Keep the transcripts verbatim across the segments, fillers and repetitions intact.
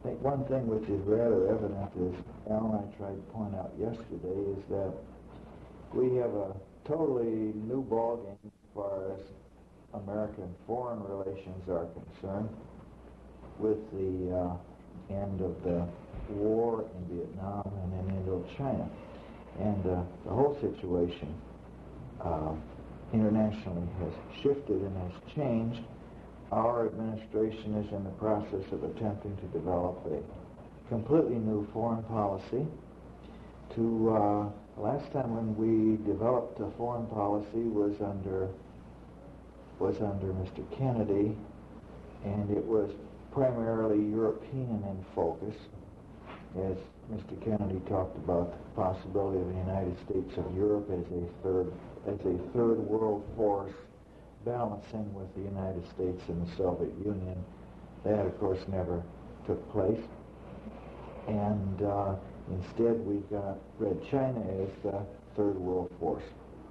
I think one thing which is rather evident, as Al and I tried to point out yesterday, is that we have a totally new ballgame as far as American foreign relations are concerned with the uh, end of the war in Vietnam and in Indochina. And uh, the whole situation uh, internationally has shifted and has changed. Our administration is in the process of attempting to develop a completely new foreign policy. To uh, last time when we developed a foreign policy was under was under Mister Kennedy, and it was primarily European in focus, as Mister Kennedy talked about the possibility of the United States of Europe as a third as a third world force balancing with the United States and the Soviet Union. That, of course, never took place. And uh, instead, we got Red China as the third world force.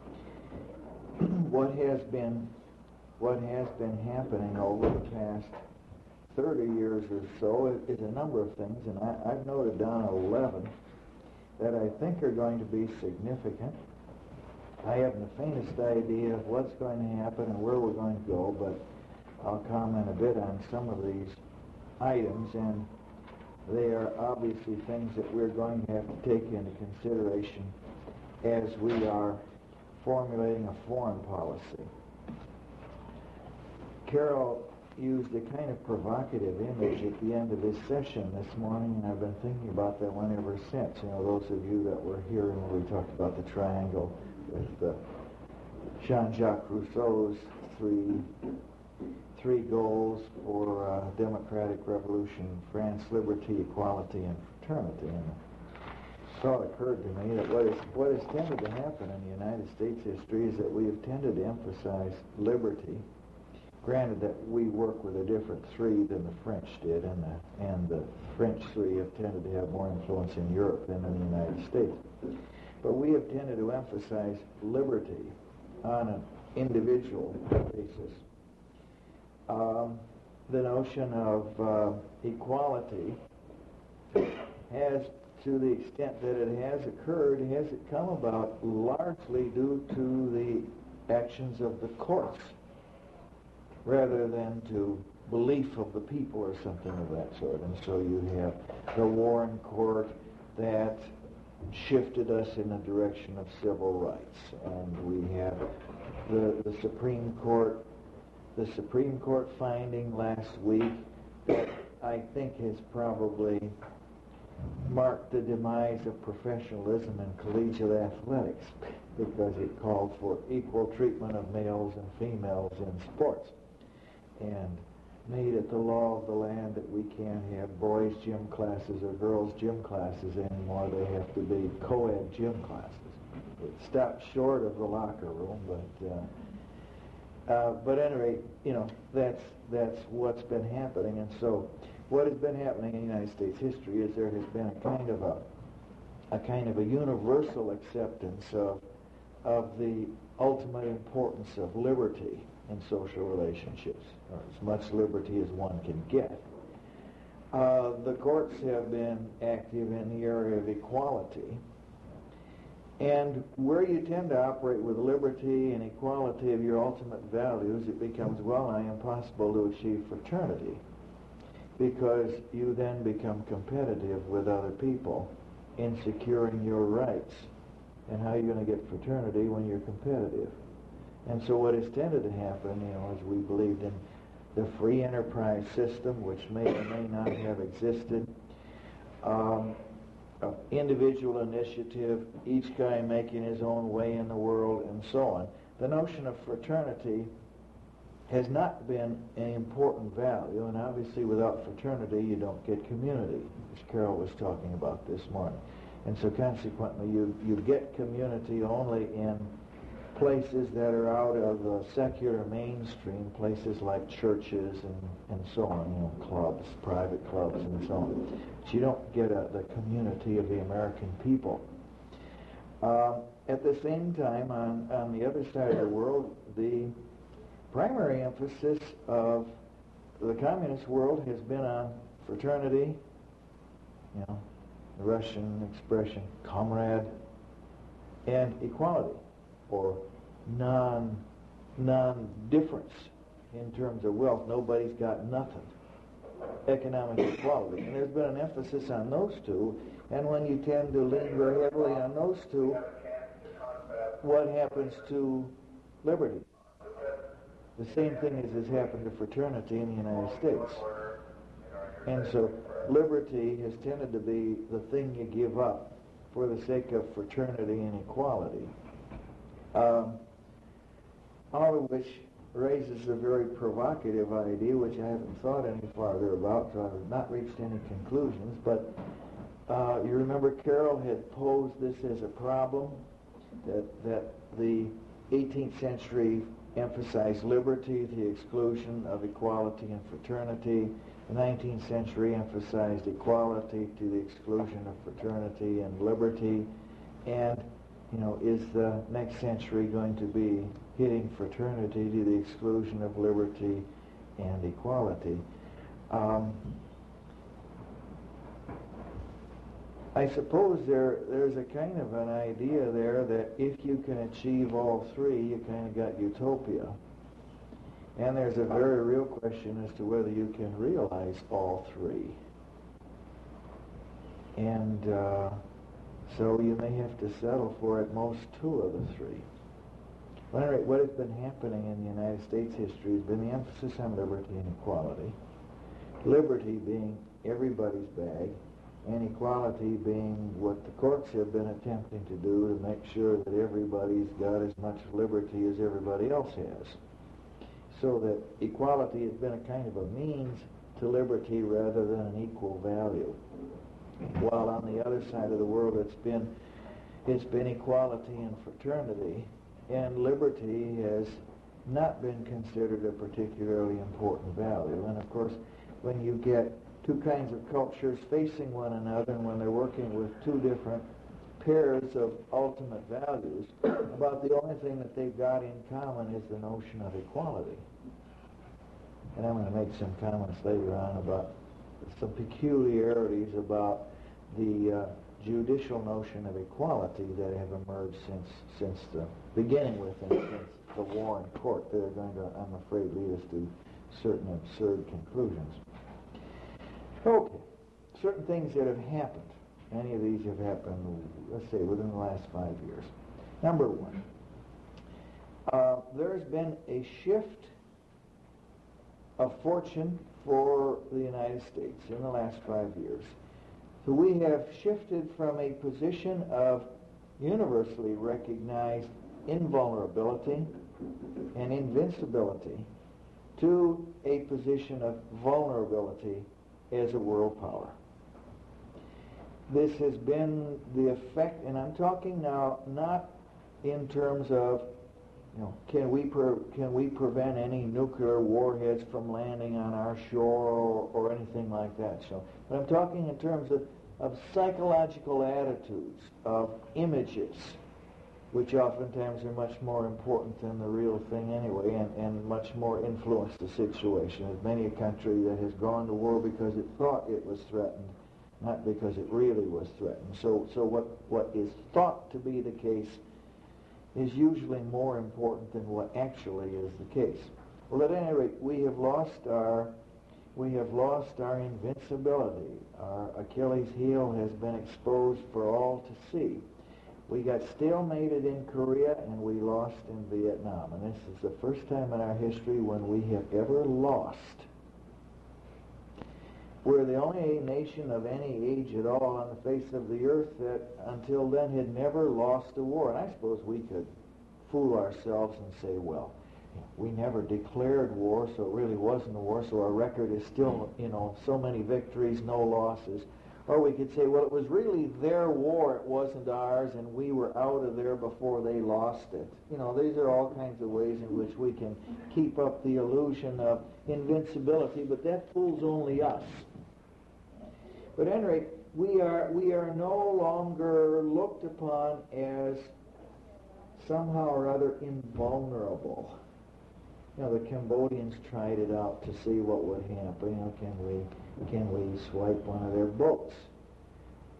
What has been what has been happening over the past thirty years or so is a number of things, and I, I've noted down eleven that I think are going to be significant. I haven't the faintest idea of what's going to happen and where we're going to go, but I'll comment a bit on some of these items, and they are obviously things that we're going to have to take into consideration as we are formulating a foreign policy. Carol used a kind of provocative image at the end of his session this morning, and I've been thinking about that one ever since. You know, those of you that were here when we talked about the triangle with uh, Jean-Jacques Rousseau's three three goals for uh, democratic revolution: France, liberty, equality, and fraternity. And the thought occurred to me that what is what has tended to happen in the United States history is that we have tended to emphasize liberty. Granted that we work with a different three than the French did, and the and the French three have tended to have more influence in Europe than in the United States. But we have tended to emphasize liberty on an individual basis. Um, the notion of uh, equality has, to the extent that it has occurred, has it come about largely due to the actions of the courts, rather than to belief of the people or something of that sort. And so you have the Warren Court that shifted us in the direction of civil rights, and we have the, the Supreme Court, the Supreme Court finding last week that I think has probably marked the demise of professionalism in collegiate athletics, because it called for equal treatment of males and females in sports, and made it the law of the land that we can't have boys' gym classes or girls' gym classes anymore. They have to be co-ed gym classes. It stopped short of the locker room, but uh, uh, but at any rate, you know, that's that's what's been happening. And so, what has been happening in United States history is there has been a kind of a a kind of a universal acceptance of of the ultimate importance of liberty in social relationships, or as much liberty as one can get. Uh, the courts have been active in the area of equality, and where you tend to operate with liberty and equality of your ultimate values, it becomes well nigh impossible to achieve fraternity, because you then become competitive with other people in securing your rights. And how are you going to get fraternity when you're competitive? And so what has tended to happen, you know, as we believed in the free enterprise system, which may or may not have existed, um, uh, individual initiative, each guy making his own way in the world, and so on. The notion of fraternity has not been an important value, and obviously without fraternity you don't get community, as Carol was talking about this morning. And so consequently you, you get community only in places that are out of the secular mainstream, places like churches and, and so on, you know, clubs, private clubs and so on. But you don't get a, the community of the American people. Uh, at the same time, on, on the other side of the world, the primary emphasis of the communist world has been on fraternity you know, the Russian expression, comrade, and equality, or non, non-difference in terms of wealth. Nobody's got nothing. Economic equality. And there's been an emphasis on those two, and when you tend to lean very heavily on those two, what happens to liberty? The same thing as has happened to fraternity in the United States. And so liberty has tended to be the thing you give up for the sake of fraternity and equality. Um, all of which raises a very provocative idea, which I haven't thought any farther about, so I have not reached any conclusions. But uh, you remember Carroll had posed this as a problem, that, that the eighteenth century emphasized liberty to the exclusion of equality and fraternity. The nineteenth century emphasized equality to the exclusion of fraternity and liberty. And, you know, is the next century going to be hitting fraternity to the exclusion of liberty and equality? Um, I suppose there there's a kind of an idea there that if you can achieve all three, you kind of got utopia. And there's a very real question as to whether you can realize all three. And uh, so you may have to settle for at most two of the three. Well, anyway, what has been happening in the United States history has been the emphasis on liberty and equality. Liberty being everybody's bag, and equality being what the courts have been attempting to do to make sure that everybody's got as much liberty as everybody else has. So that equality has been a kind of a means to liberty rather than an equal value. While on the other side of the world it's been it's been equality and fraternity, and liberty has not been considered a particularly important value. And of course, when you get two kinds of cultures facing one another, and when they're working with two different pairs of ultimate values, about the only thing that they've got in common is the notion of equality. And I'm going to make some comments later on about some peculiarities about the uh, judicial notion of equality that have emerged since since the beginning with and since the Warren Court. They're going to, I'm afraid, lead us to certain absurd conclusions. Okay, certain things that have happened. Many of these have happened, let's say, within the last five years. Number one, uh, there's been a shift of fortune for the United States in the last five years. So we have shifted from a position of universally recognized invulnerability and invincibility to a position of vulnerability as a world power. This has been the effect, and I'm talking now not in terms of, you know, can we pre- can we prevent any nuclear warheads from landing on our shore or, or anything like that. So, but I'm talking in terms of, of psychological attitudes, of images, which oftentimes are much more important than the real thing anyway, and, and much more influence the situation. There's many a country that has gone to war because it thought it was threatened, not because it really was threatened. So, so what, what is thought to be the case is usually more important than what actually is the case. Well, at any rate, we have lost our we have lost our invincibility. Our Achilles heel has been exposed for all to see. We got stalemated in Korea and we lost in Vietnam. And this is the first time in our history when we have ever lost. We're the only nation of any age at all on the face of the earth that until then had never lost a war. And I suppose we could fool ourselves and say, well, we never declared war, so it really wasn't a war, so our record is still, you know, so many victories, no losses. Or we could say, well, it was really their war, it wasn't ours, and we were out of there before they lost it. You know, these are all kinds of ways in which we can keep up the illusion of invincibility, but that fools only us. But at any rate, we are, we are no longer looked upon as somehow or other invulnerable. You know, the Cambodians tried it out to see what would happen. You know, can we can we swipe one of their boats?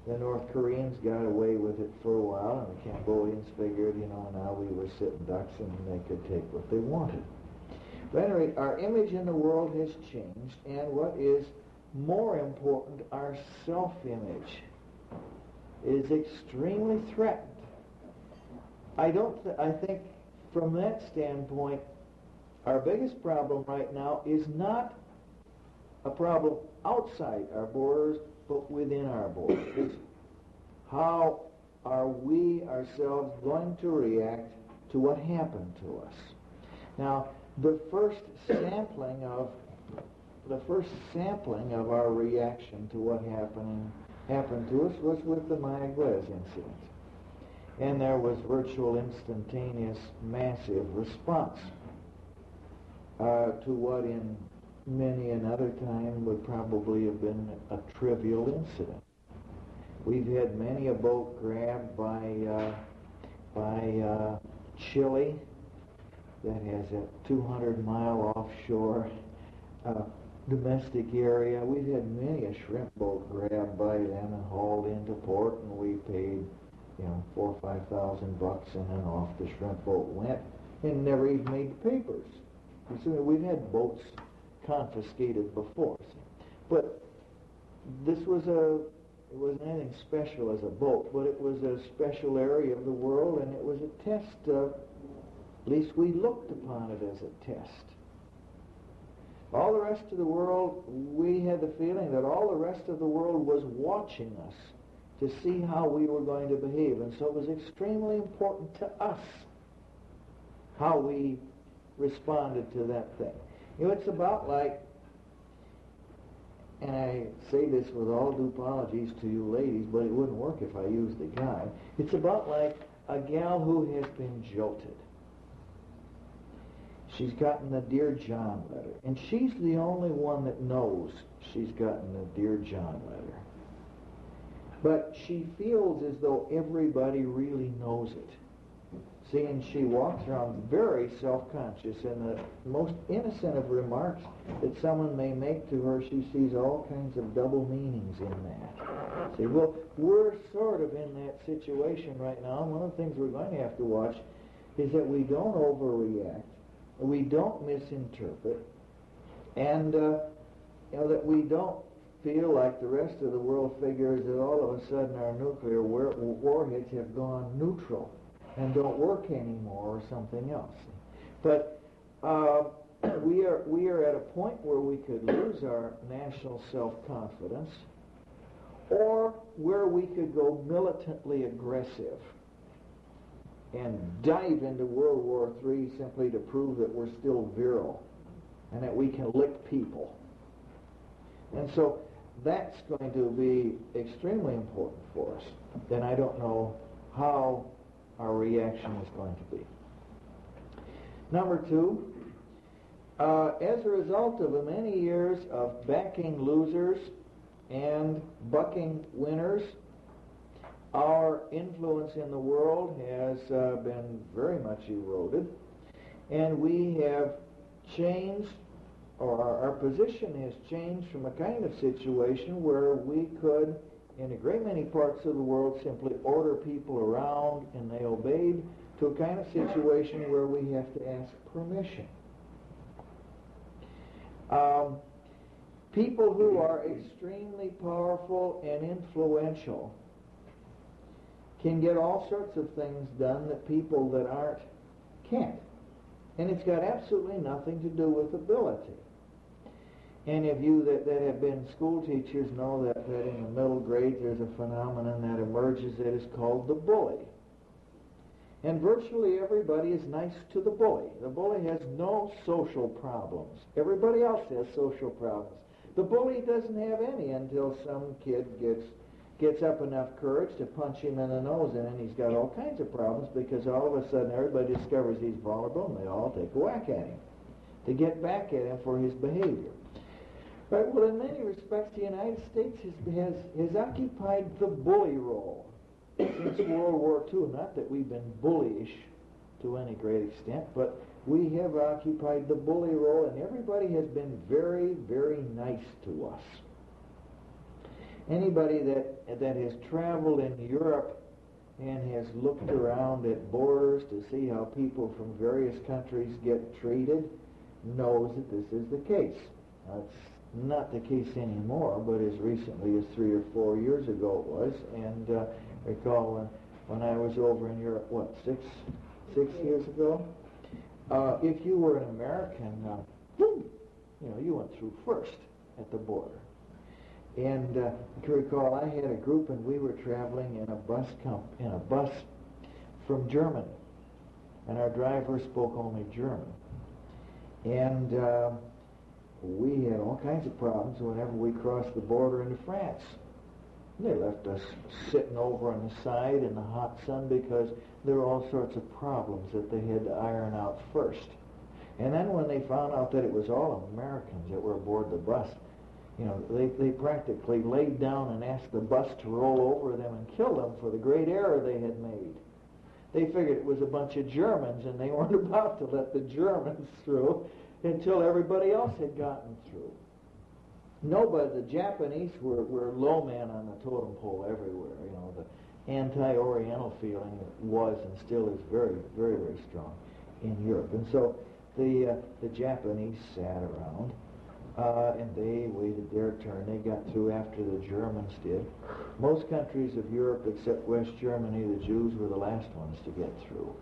The North Koreans got away with it for a while, and the Cambodians figured, you know, now we were sitting ducks and they could take what they wanted. But anyway, our image in the world has changed, and what is more important, our self-image is extremely threatened. I don't. Th- I think from that standpoint, our biggest problem right now is not a problem outside our borders, but within our borders. How are we ourselves going to react to what happened to us? Now, the first sampling of the first sampling of our reaction to what happened happened to us was with the Maya Glez incident. And there was virtual instantaneous massive response uh, to what in many another time would probably have been a trivial incident. We've had many a boat grabbed by uh, by uh, Chile that has a two hundred mile offshore uh, domestic area. We've had many a shrimp boat grabbed by them and hauled into port, and we paid, you know, four or five thousand bucks, and then off the shrimp boat went, and never even made the papers. You see, we've had boats confiscated before, see. But this was a, it wasn't anything special as a boat, but it was a special area of the world, and it was a test of, at least we looked upon it as a test. All the rest of the world, we had the feeling that all the rest of the world was watching us to see how we were going to behave, and so it was extremely important to us how we responded to that thing. You know, it's about like, and I say this with all due apologies to you ladies, but it wouldn't work if I used a guy. It's about like a gal who has been jilted. She's gotten the Dear John letter, and she's the only one that knows she's gotten the Dear John letter. But she feels as though everybody really knows it. See, and she walks around very self-conscious, and the most innocent of remarks that someone may make to her, she sees all kinds of double meanings in that. See, well, we're sort of in that situation right now, and one of the things we're going to have to watch is that we don't overreact, we don't misinterpret, and uh, you know, that we don't feel like the rest of the world figures that all of a sudden our nuclear war- warheads have gone neutral and don't work anymore or something else. But uh, we are we are at a point where we could lose our national self-confidence, or where we could go militantly aggressive and dive into World War Three simply to prove that we're still virile and that we can lick people. And so that's going to be extremely important for us. Then I don't know how our reaction is going to be. Number two, uh, as a result of many years of backing losers and bucking winners, our influence in the world has uh, been very much eroded, and we have changed, or our, our position has changed from a kind of situation where we could, in a great many parts of the world, simply order people around and they obeyed, to a kind of situation where we have to ask permission. Um, people who are extremely powerful and influential can get all sorts of things done that people that aren't can't. And it's got absolutely nothing to do with ability. Any of you that, that have been school teachers know that, that in the middle grades there's a phenomenon that emerges that is called the bully. And virtually everybody is nice to the bully. The bully has no social problems. Everybody else has social problems. The bully doesn't have any until some kid gets gets up enough courage to punch him in the nose, and then he's got all kinds of problems because all of a sudden everybody discovers he's vulnerable and they all take a whack at him to get back at him for his behavior. Right, well, in many respects, the United States has, has, has occupied the bully role since World War Two. Not that we've been bullyish to any great extent, but we have occupied the bully role, and everybody has been very, very nice to us. Anybody that that has traveled in Europe and has looked around at borders to see how people from various countries get treated knows that this is the case. Now, it's not the case anymore, but as recently as three or four years ago it was. And uh, I recall when, when I was over in Europe, what, six six years ago? Uh, if you were an American, uh, you know, you went through first at the border. And uh, to recall, I had a group, and we were traveling in a bus comp in a bus from Germany, and our driver spoke only German. And uh, we had all kinds of problems whenever we crossed the border into France. They left us sitting over on the side in the hot sun because there were all sorts of problems that they had to iron out first. And then when they found out that it was all Americans that were aboard the bus, you know, they, they practically laid down and asked the bus to roll over them and kill them for the great error they had made. They figured it was a bunch of Germans, and they weren't about to let the Germans through until everybody else had gotten through. Nobody, the Japanese were, were low man on the totem pole everywhere. You know, the anti-Oriental feeling was and still is very, very, very strong in Europe. And so the uh, the Japanese sat around, uh, and they waited their turn. They got through after the Germans did. Most countries of Europe, except West Germany, the Jews were the last ones to get through.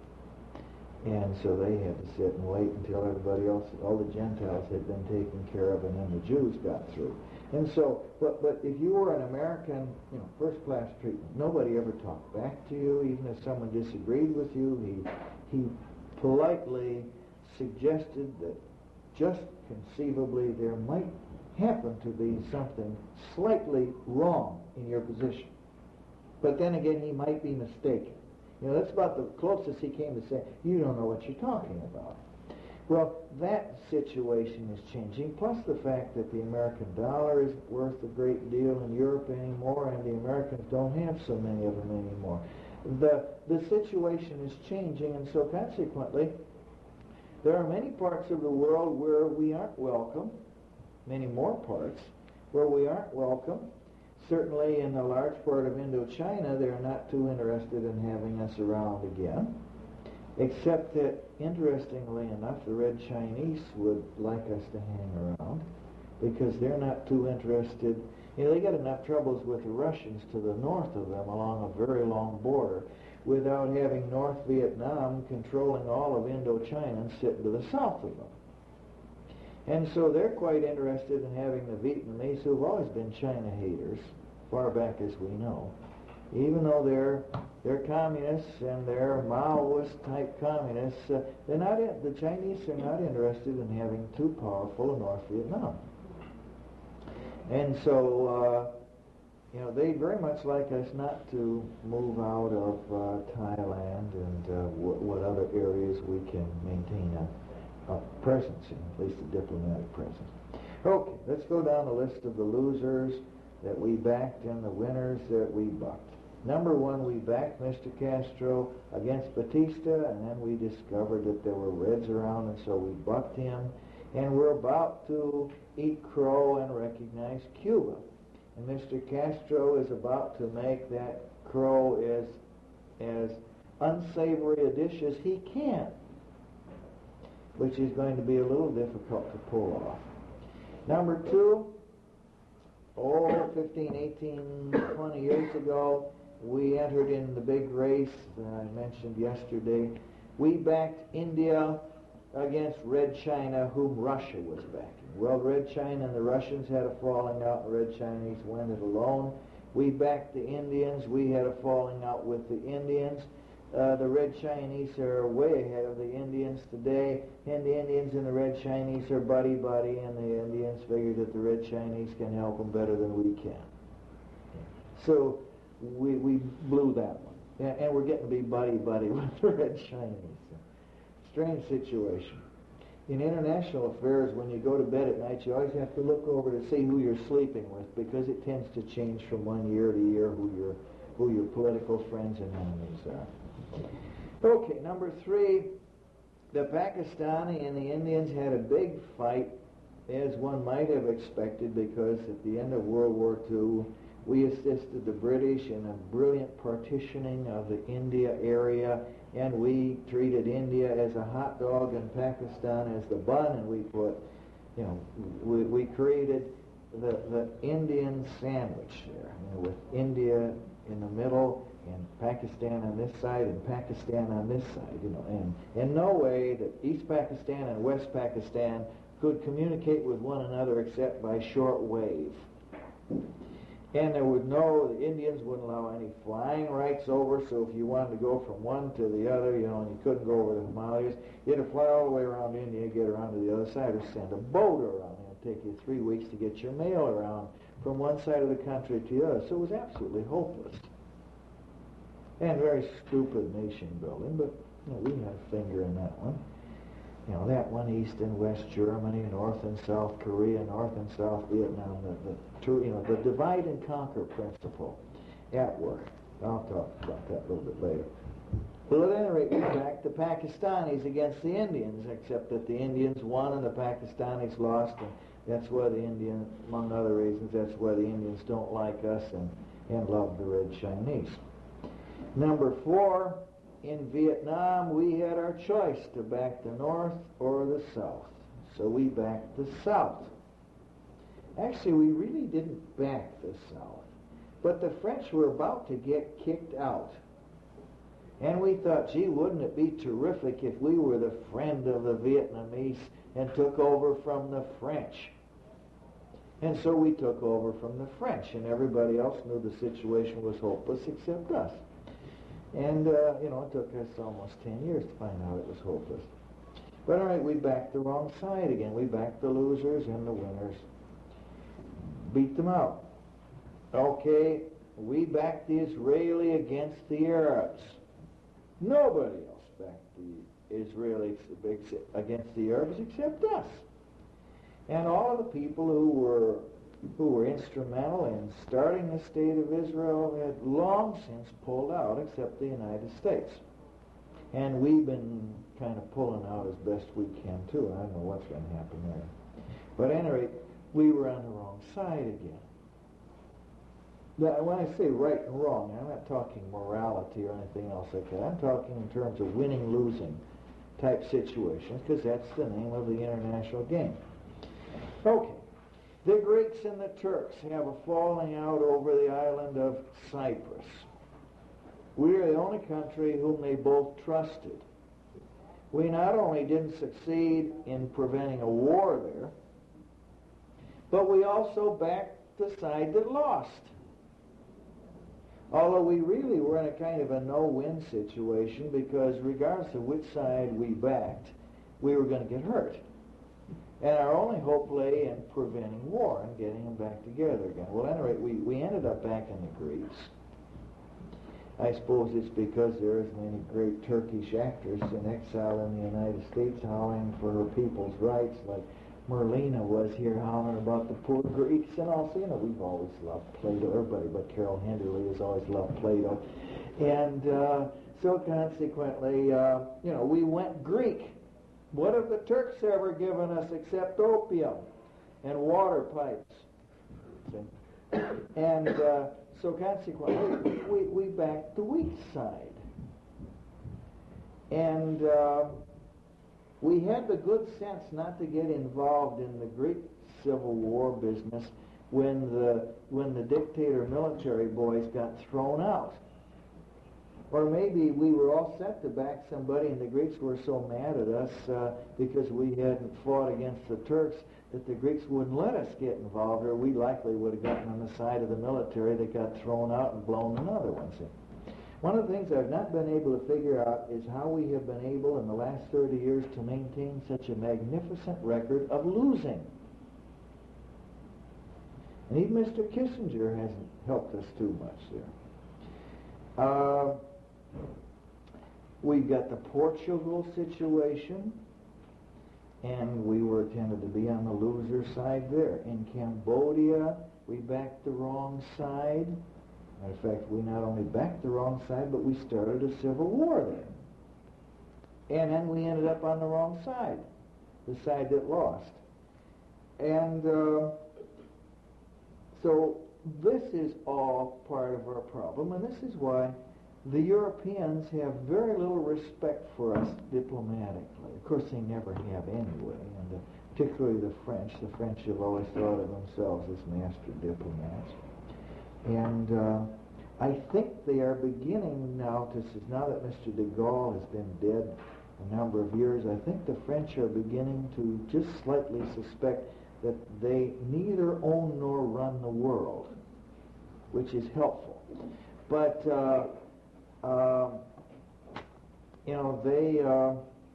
And so they had to sit and wait until everybody else, all the Gentiles had been taken care of, and then the Jews got through. And so, but but if you were an American, you know, first-class treatment, nobody ever talked back to you, even if someone disagreed with you. He he politely suggested that just conceivably there might happen to be something slightly wrong in your position. But then again, he might be mistaken. You know, that's about the closest he came to saying, you don't know what you're talking about. Well, that situation is changing, plus the fact that the American dollar isn't worth a great deal in Europe anymore, and the Americans don't have so many of them anymore. The, the situation is changing, and so consequently, there are many parts of the world where we aren't welcome, many more parts where we aren't welcome. Certainly in a large part of Indochina, they're not too interested in having us around again, except that, interestingly enough, the Red Chinese would like us to hang around because they're not too interested. You know, they got enough troubles with the Russians to the north of them along a very long border without having North Vietnam controlling all of Indochina and sitting to the south of them. And so they're quite interested in having the Vietnamese, who've always been China haters, far back as we know, even though they're they're communists and they're Maoist type communists. Uh, they're not in, the Chinese are not interested in having too powerful a North Vietnam. And so, uh, you know, they very much like us not to move out of uh, Thailand and uh, what, what other areas we can maintain a, a presence in, at least a diplomatic presence. Okay, let's go down the list of the losers that we backed and the winners that we bucked. Number one, we backed Mister Castro against Batista, and then we discovered that there were Reds around, and so we bucked him. And we're about to eat crow and recognize Cuba. And Mister Castro is about to make that crow as, as unsavory a dish as he can, which is going to be a little difficult to pull off. Number two, oh, fifteen, eighteen, twenty years ago, we entered in the big race that I mentioned yesterday. We backed India against Red China, whom Russia was backing. Well, Red China and the Russians had a falling out, and Red Chinese went it alone. We backed the Indians. We had a falling out with the Indians. Uh, the Red Chinese are way ahead of the Indians today, and the Indians and the Red Chinese are buddy-buddy, and the Indians figured that the Red Chinese can help them better than we can. So we, we blew that one. And, and we're getting to be buddy-buddy with the Red Chinese. Strange situation. In international affairs, when you go to bed at night, you always have to look over to see who you're sleeping with, because it tends to change from one year to year who your who your political friends and enemies are. Okay, number three, the Pakistani and the Indians had a big fight, as one might have expected, because at the end of World War Two, We assisted the British in a brilliant partitioning of the India area, and we treated India as a hot dog and Pakistan as the bun, and we put, you know, we, we created the, the Indian sandwich there, you know, with India in the middle and Pakistan on this side and Pakistan on this side, you know, and in no way that East Pakistan and West Pakistan could communicate with one another except by short wave. And there was no, the Indians wouldn't allow any flying rights over, so if you wanted to go from one to the other, you know, and you couldn't go over the Himalayas, you had to fly all the way around India, get around to the other side, or send a boat around. It would take you three weeks to get your mail around from one side of the country to the other. So it was absolutely hopeless. And very stupid nation building, but you know, we had a finger in that one. You know, that one, East and West Germany, North and South Korea, North and South Vietnam, the, the, you know, the divide and conquer principle at work. I'll talk about that a little bit later. Well, at any rate, we're back to Pakistanis against the Indians, except that the Indians won and the Pakistanis lost, and that's why the Indian, among other reasons, that's why the Indians don't like us and, and love the Red Chinese. Number four, in Vietnam, we had our choice to back the North or the South. So we backed the South. Actually, we really didn't back the South. But the French were about to get kicked out. And we thought, gee, wouldn't it be terrific if we were the friend of the Vietnamese and took over from the French? And so we took over from the French, and everybody else knew the situation was hopeless except us. And, uh, you know, it took us almost ten years to find out it was hopeless. But all right, we backed the wrong side again. We backed the losers and the winners. Beat them out. Okay, we backed the Israeli against the Arabs. Nobody else backed the Israelis against the Arabs except us. And all of the people who were who were instrumental in starting the state of Israel had long since pulled out, except the United States. And we've been kind of pulling out as best we can, too. I don't know what's going to happen there. But at any rate, we were on the wrong side again. Now, when I say right and wrong, I'm not talking morality or anything else like that. I'm talking in terms of winning-losing type situations, because that's the name of the international game. Okay. The Greeks and the Turks have a falling out over the island of Cyprus. We are the only country whom they both trusted. We not only didn't succeed in preventing a war there, but we also backed the side that lost. Although we really were in a kind of a no-win situation, because regardless of which side we backed, we were going to get hurt. And our only hope lay in preventing war and getting them back together again. Well, at any rate, we, we ended up back in the Greeks. I suppose it's because there isn't any great Turkish actress in exile in the United States howling for her people's rights, like Merlina was here howling about the poor Greeks. And also, you know, we've always loved Plato. Everybody but Carol Henderly has always loved Plato. And uh, so consequently, uh, you know, we went Greek. What have the Turks ever given us except opium and water pipes? See? And uh, so consequently, we, we backed the weak side. And uh, we had the good sense not to get involved in the Greek Civil War business when the, when the dictator military boys got thrown out. Or maybe we were all set to back somebody, and the Greeks were so mad at us uh, because we hadn't fought against the Turks that the Greeks wouldn't let us get involved, or we likely would have gotten on the side of the military that got thrown out and blown another one. See? One of the things I've not been able to figure out is how we have been able in the last thirty years to maintain such a magnificent record of losing. And even Mister Kissinger hasn't helped us too much there. Uh, We've got the Portugal situation, and we were tended to be on the loser side there. In Cambodia, we backed the wrong side. Matter of fact, we not only backed the wrong side, but we started a civil war there. And then we ended up on the wrong side, the side that lost. And uh, so this is all part of our problem, and this is why the Europeans have very little respect for us diplomatically. Of course, they never have anyway, and uh, particularly the French. The French have always thought of themselves as master diplomats. And uh, I think they are beginning now to, now that Mister de Gaulle has been dead a number of years, I think the French are beginning to just slightly suspect that they neither own nor run the world, which is helpful. But, uh, uh, you know, they, uh,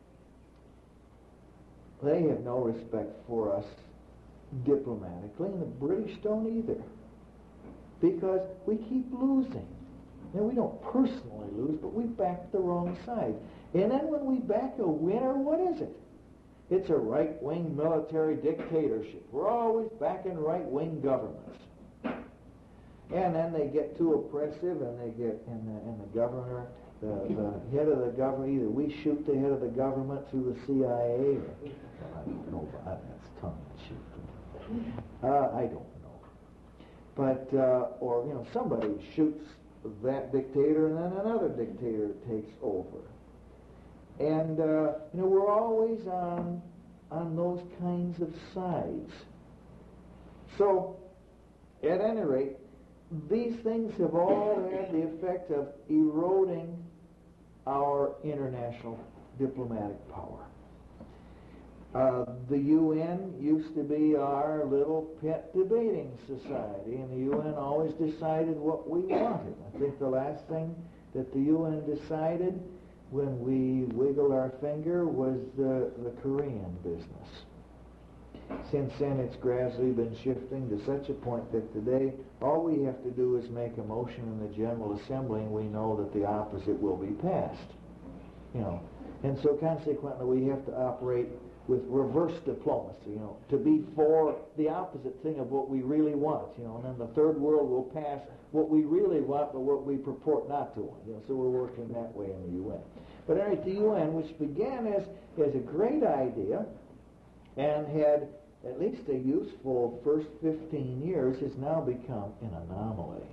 they have no respect for us diplomatically, and the British don't either, because we keep losing. Now, we don't personally lose, but we back the wrong side. And then when we back a winner, what is it? It's a right-wing military dictatorship. We're always backing right-wing governments. And then they get too oppressive, and they get, and the, and the governor, the, the head of the government, either we shoot the head of the government through the C I A, or, I don't know, that's tongue-in-cheek. Uh, I don't know. But, uh, or, you know, somebody shoots that dictator, and then another dictator takes over. And, uh, you know, we're always on, on those kinds of sides. So, at any rate, these things have all had the effect of eroding our international diplomatic power. Uh, the U N used to be our little pet debating society, and the U N always decided what we wanted. I think the last thing that the U N decided when we wiggled our finger was the, the Korean business. Since then, it's gradually been shifting to such a point that today all we have to do is make a motion in the General Assembly, and we know that the opposite will be passed. You know, and so consequently, we have to operate with reverse diplomacy. You know, to be for the opposite thing of what we really want. You know, and then the third world will pass what we really want, but what we purport not to want. You know, so we're working that way in the U N. But anyway, the U N, which began as as a great idea, and had at least a useful first fifteen years, has now become an anomaly.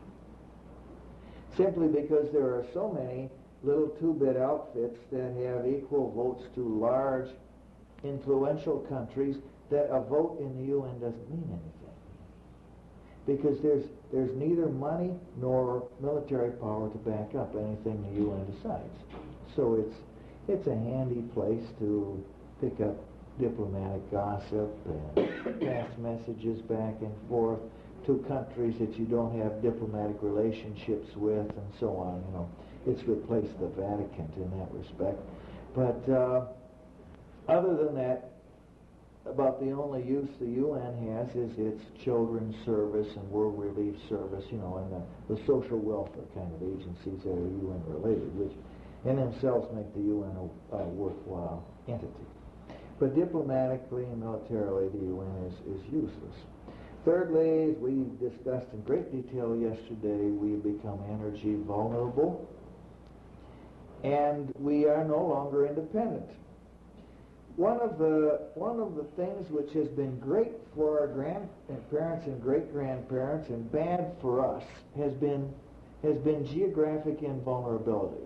Simply because there are so many little two-bit outfits that have equal votes to large, influential countries that a vote in the U N doesn't mean anything. Because there's there's neither money nor military power to back up anything the U N decides. So it's it's a handy place to pick up diplomatic gossip and pass messages back and forth to countries that you don't have diplomatic relationships with, and so on. You know, it's replaced the Vatican in that respect. But uh, other than that, about the only use the U N has is its children's service and world relief service, you know, and the, the social welfare kind of agencies that are U N related, which in themselves make the U N a, a worthwhile entity. But diplomatically and militarily, the U N is, is useless. Thirdly, as we discussed in great detail yesterday, we become energy vulnerable, and we are no longer independent. One of the one of the things which has been great for our grandparents and great-grandparents and bad for us has been has been geographic invulnerability.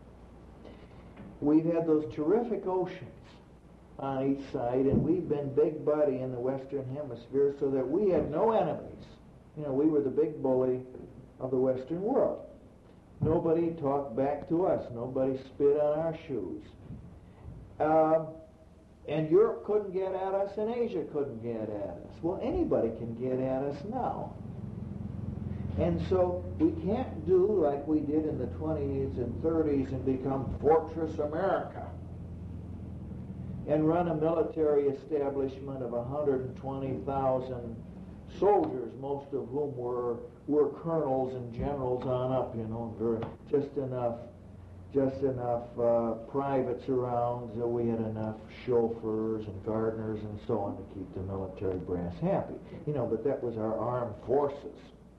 We've had those terrific oceans on each side, and we've been big buddy in the Western Hemisphere, so that we had no enemies. You know, we were the big bully of the Western world. Nobody talked back to us. Nobody spit on our shoes. Um, and Europe couldn't get at us, and Asia couldn't get at us. Well, anybody can get at us now. And so we can't do like we did in the twenties and thirties and become Fortress America and run a military establishment of one hundred twenty thousand soldiers, most of whom were were colonels and generals on up, you know, very, just enough just enough uh, privates around, so we had enough chauffeurs and gardeners and so on to keep the military brass happy. You know, but that was our armed forces.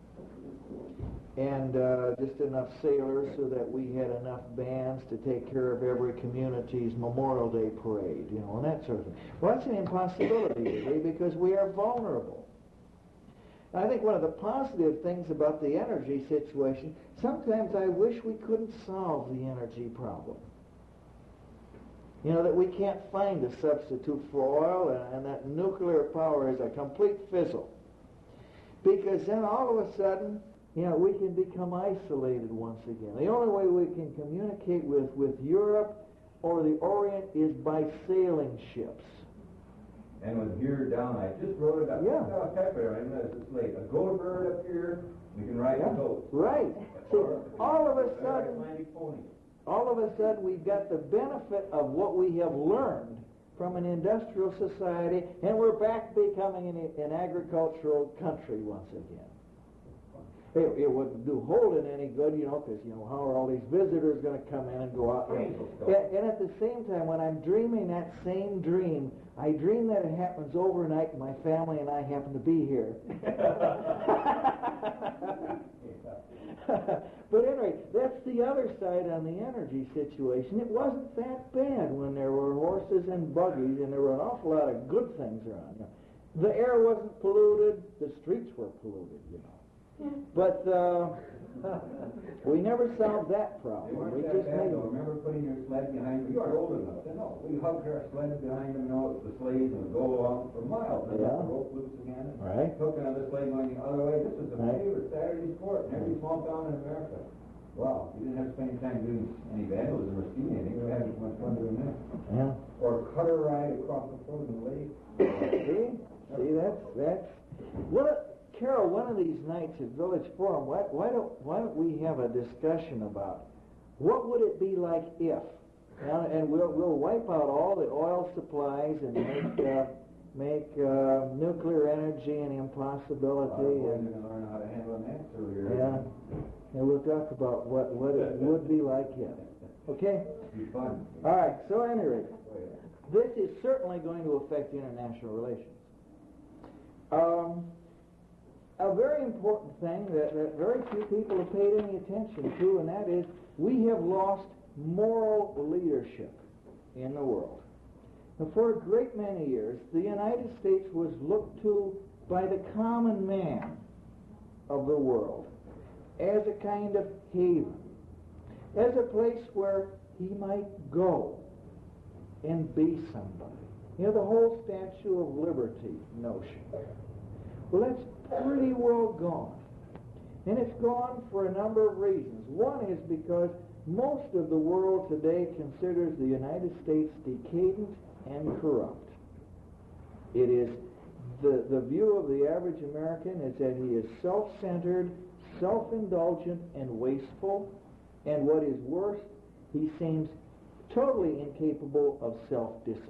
And uh, just enough sailors so that we had enough bands to take care of every community's Memorial Day parade, you know, and that sort of thing. Well, that's an impossibility today because we are vulnerable. I think one of the positive things about the energy situation, sometimes I wish we couldn't solve the energy problem. You know, that we can't find a substitute for oil, and, and that nuclear power is a complete fizzle. Because then all of a sudden, you know, we can become isolated once again. The only way we can communicate with, with Europe or the Orient is by sailing ships. And with here down, I just wrote it up. Yeah. Oh, typewriter, I know it's late. A goat bird up here, we can ride Yeah. a goat. Right. See, all of a sudden, Atlantic pony. all of a sudden we've got the benefit of what we have learned from an industrial society, and we're back becoming an, an agricultural country once again. It, it wouldn't do Holden any good, you know, because, you know, how are all these visitors going to come in and go out? And, and at the same time, when I'm dreaming that same dream, I dream that it happens overnight and my family and I happen to be here. But anyway, that's the other side on the energy situation. It wasn't that bad when there were horses and buggies and there were an awful lot of good things around. You know. The air wasn't polluted, the streets were polluted, you know. But uh, we never solved that problem. They weren't We that just bad, made though. Remember putting your sled behind you? You are old enough to know. We hugged our sled behind them, you know, the sleighs, and would go along for miles. And Yeah. the rope loose again. And Right. took another sleigh going the other way. This was a Right. favorite Saturday sport in every small town in America. Wow, you didn't have to spend any time doing any vandalism or stealing anything. We had as much fun doing that. Yeah. Or cutter ride across the frozen lake. See? See, that's, that's... What a, Carol, one of these nights at Village Forum, why, why don't why don't we have a discussion about what would it be like if, and, and we'll we'll wipe out all the oil supplies and make uh, make uh, nuclear energy an impossibility, We're and going to learn how to handle an axe earlier. yeah, and we'll talk about what what it would be like if. Okay. It'd be fun. All right. So, at any rate, this is certainly going to affect international relations. Um. A very important thing that, that very few people have paid any attention to, and that is we have lost moral leadership in the world. Now, for a great many years, the United States was looked to by the common man of the world as a kind of haven, as a place where he might go and be somebody. You know, the whole Statue of Liberty notion. Well, that's pretty well gone. And it's gone for a number of reasons. One is because most of the world today considers the United States decadent and corrupt. It is, the, the view of the average American is that he is self-centered, self-indulgent, and wasteful, and what is worse, he seems totally incapable of self-discipline.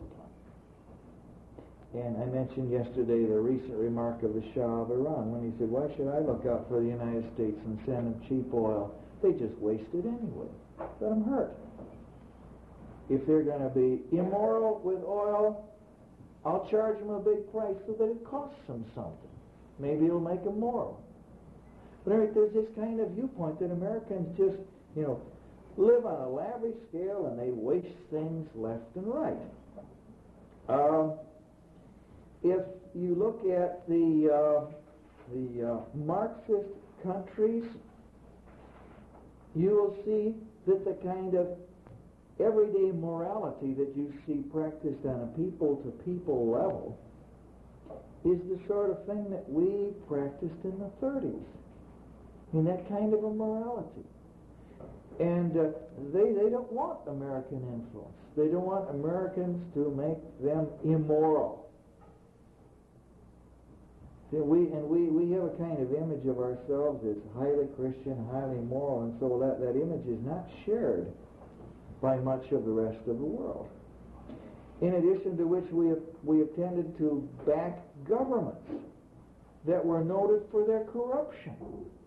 And I mentioned yesterday the recent remark of the Shah of Iran when he said, why should I look out for the United States and send them cheap oil? They just waste it anyway. Let them hurt. If they're going to be immoral with oil, I'll charge them a big price so that it costs them something. Maybe it'll make them moral. But anyway, there's this kind of viewpoint that Americans just, you know, live on a lavish scale and they waste things left and right. Um... If you look at the uh, the uh, Marxist countries, you will see that the kind of everyday morality that you see practiced on a people-to-people level is the sort of thing that we practiced in the thirties. I mean, that kind of a morality. And uh, they, they don't want American influence. They don't want Americans to make them immoral. We, and we, we have a kind of image of ourselves as highly Christian, highly moral, and so that, that image is not shared by much of the rest of the world. In addition to which we have, we have tended to back governments that were noted for their corruption.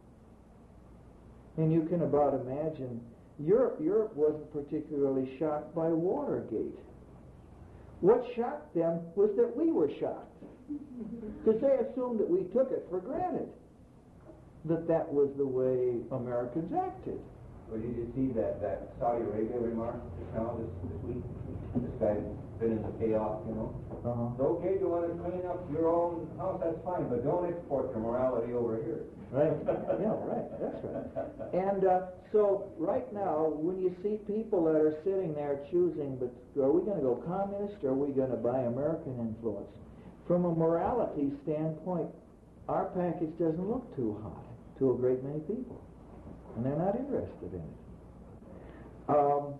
And you can about imagine, Europe, Europe wasn't particularly shocked by Watergate. What shocked them was that we were shocked. Because they assumed that we took it for granted, that that was the way Americans acted. Well, did you see that, that Saudi Arabia remark just now this, this week? This guy's been in the payoff, you know? Uh-huh. It's okay, you want to clean up your own house, that's fine, but don't export your morality over here. Right. Yeah, right. That's right. And uh, so right now, when you see people that are sitting there choosing, but are we going to go communist or are we going to buy American influence? From a morality standpoint, our package doesn't look too hot to a great many people, and they're not interested in it. Um,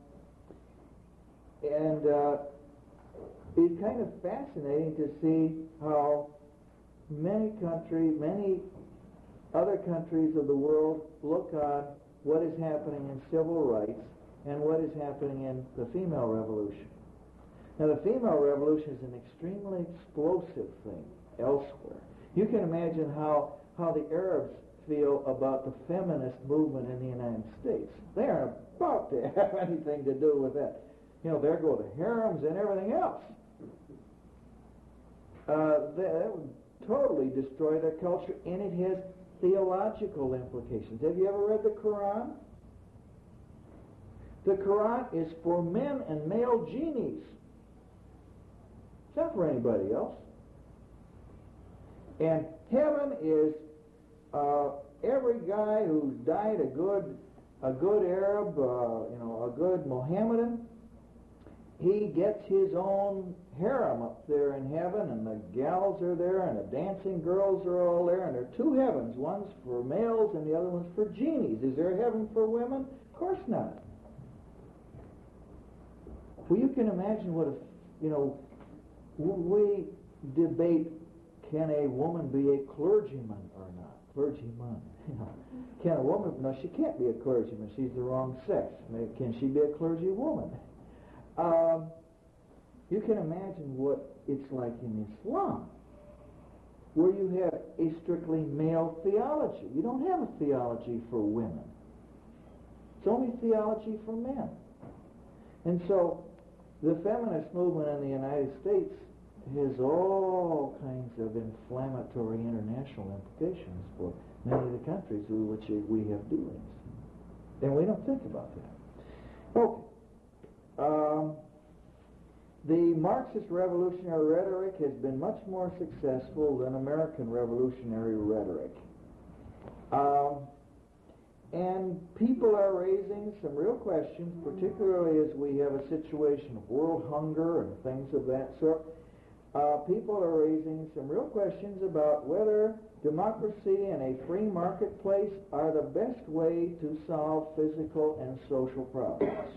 and uh, it's kind of fascinating to see how many countries, many other countries of the world look on what is happening in civil rights and what is happening in the female revolution. Now, the female revolution is an extremely explosive thing elsewhere. You can imagine how, how the Arabs feel about the feminist movement in the United States. They aren't about to have anything to do with that. You know, there go the harems and everything else. Uh, that would totally destroy their culture, and it has theological implications. Have you ever read the Quran? The Quran is for men and male genies. It's not for anybody else. And heaven is uh, every guy who's died a good, a good Arab, uh, you know, a good Mohammedan. He gets his own harem up there in heaven, and the gals are there, and the dancing girls are all there, and there are two heavens. One's for males, and the other one's for genies. Is there a heaven for women? Of course not. Well, you can imagine what if, you know, we debate, can a woman be a clergyman or not? Clergyman, you know. Can a woman, no, she can't be a clergyman. She's the wrong sex. Can she be a clergywoman? Um, you can imagine what it's like in Islam, where you have a strictly male theology. You don't have a theology for women. It's only theology for men. And so the feminist movement in the United States has all kinds of inflammatory international implications for many of the countries with which we have dealings. And we don't think about that. Okay. Um, the Marxist revolutionary rhetoric has been much more successful than American revolutionary rhetoric. Um, and people are raising some real questions, particularly as we have a situation of world hunger and things of that sort. Uh, people are raising some real questions about whether democracy and a free marketplace are the best way to solve physical and social problems.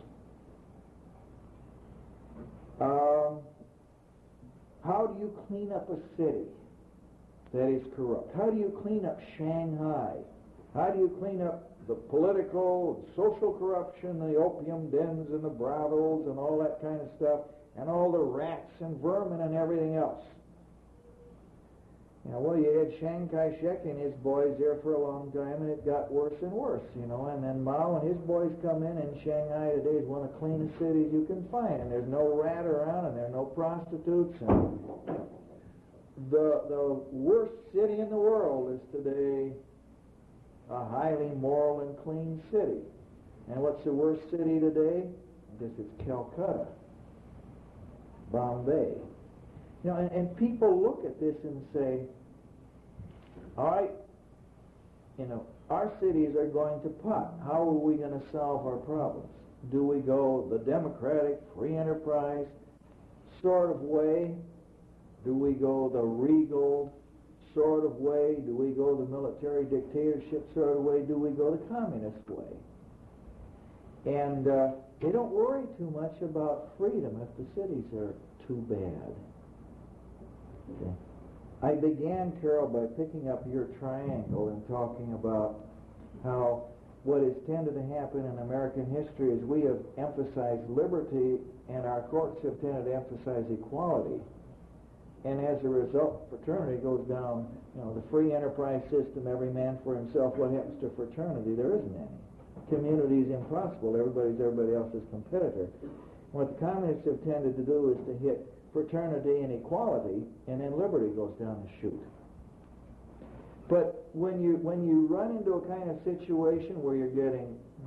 Um, how do you clean up a city that is corrupt? How do you clean up Shanghai? How do you clean up the political and social corruption, the opium dens and the brothels and all that kind of stuff, and all the rats and vermin and everything else? You know, well, you had Chiang Kai-shek and his boys there for a long time, and it got worse and worse, you know, and then Mao and his boys come in, and Shanghai today is one of the cleanest cities you can find, and there's no rat around, and there are no prostitutes, and the, the worst city in the world is today a highly moral and clean city. And what's the worst city today? I guess it's Calcutta, Bombay. You know, and, and people look at this and say, all right, you know, our cities are going to pot. How are we going to solve our problems? Do we go the democratic, free enterprise sort of way? Do we go the regal sort of way? Do we go the military dictatorship sort of way? Do we go the communist way? And uh, they don't worry too much about freedom if the cities are too bad. Okay. I began, Carol, by picking up your triangle and talking about how what has tended to happen in American history is we have emphasized liberty and our courts have tended to emphasize equality. And as a result, fraternity goes down, you know, the free enterprise system, every man for himself. What happens to fraternity? There isn't any. Community is impossible. Everybody's everybody else's competitor. What the communists have tended to do is to hit fraternity and equality, and then liberty goes down the chute. But when you when you run into a kind of situation where you're getting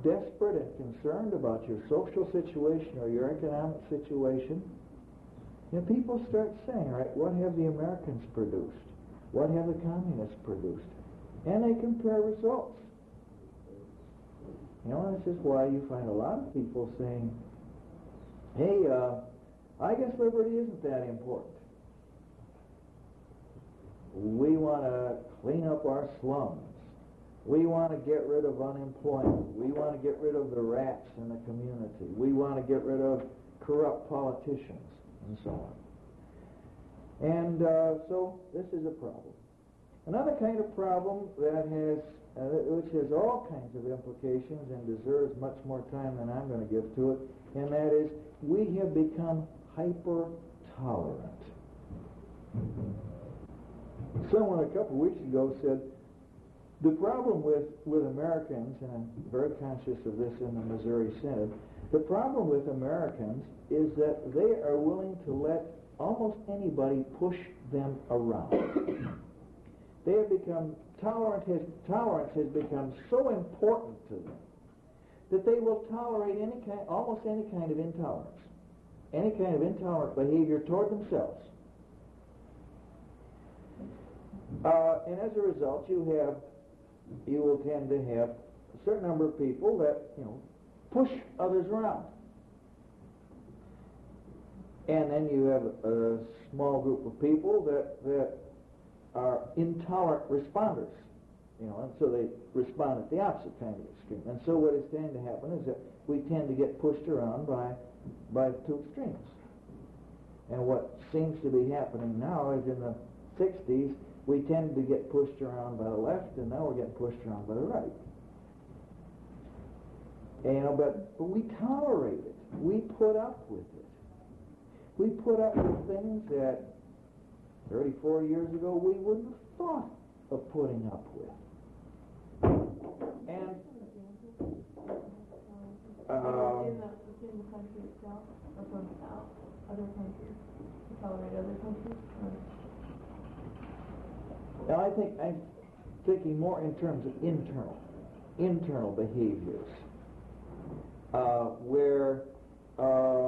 desperate and concerned about your social situation or your economic situation, you know, people start saying, right, what have the Americans produced? What have the communists produced? And they compare results. You know, this is why you find a lot of people saying, hey, uh, I guess liberty isn't that important. We want to clean up our slums. We want to get rid of unemployment. We want to get rid of the rats in the community. We want to get rid of corrupt politicians, and so on. And uh, so this is a problem. Another kind of problem that has, uh, which has all kinds of implications and deserves much more time than I'm going to give to it, and that is we have become hyper-tolerant. Someone a couple weeks ago said, the problem with, with Americans, and I'm very conscious of this in the Missouri Synod, the problem with Americans is that they are willing to let almost anybody push them around. They have become, tolerant has, tolerance has become so important to them that they will tolerate any kind, almost any kind of intolerance, any kind of intolerant behavior toward themselves. Uh, and as a result, you have, you will tend to have a certain number of people that, you know, push others around. And then you have a small group of people that, that are intolerant responders, you know, and so they respond at the opposite kind of extreme. And so what is tend to happen is that we tend to get pushed around by, by the two extremes. And what seems to be happening now is in the sixties, we tend to get pushed around by the left, and now we're getting pushed around by the right. And, you know, but, but we tolerate it. We put up with it. We put up with things that thirty-four years ago we wouldn't have thought of putting up with. And uh, within, the, within the country itself, or from out other countries, to tolerate other countries? Or? Now, I think I'm thinking more in terms of internal, internal behaviors, uh, where uh,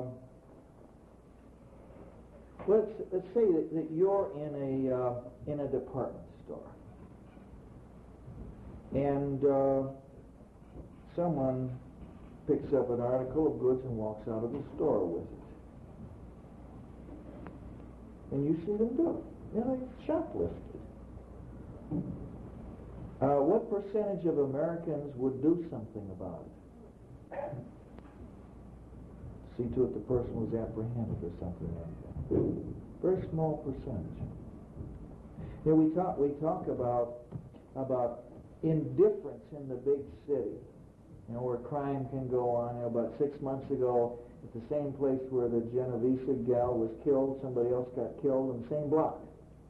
let's let's say that, that you're in a uh, in a department store, and uh, someone picks up an article of goods and walks out of the store with it, and you see them do it. You know, they shoplifted. Uh, what percentage of Americans would do something about it? See to it the person was apprehended or something like that. Very small percentage. You know, we talk we talk about about indifference in the big city. You know, where crime can go on. You know, about six months ago, at the same place where the Genovese gal was killed, somebody else got killed in the same block.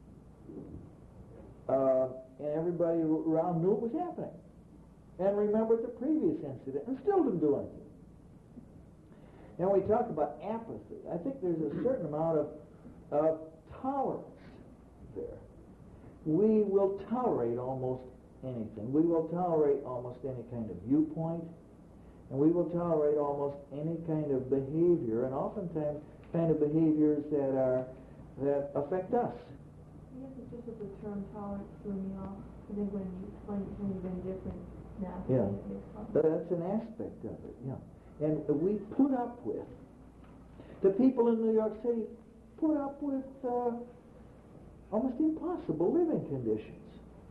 Uh, and everybody around knew it was happening and remembered the previous incident and still didn't do anything. Now we talk about apathy. I think there's a certain amount of, of tolerance there. We will tolerate almost anything. We will tolerate almost any kind of viewpoint, and we will tolerate almost any kind of behavior, and oftentimes kind of behaviors that are that affect us. I guess it's just that the term tolerance threw me off. I think when you explain it to me, been different now. Yeah, it makes sense. that's an aspect of it, yeah. And we put up with, the people in New York City put up with uh, almost impossible living conditions.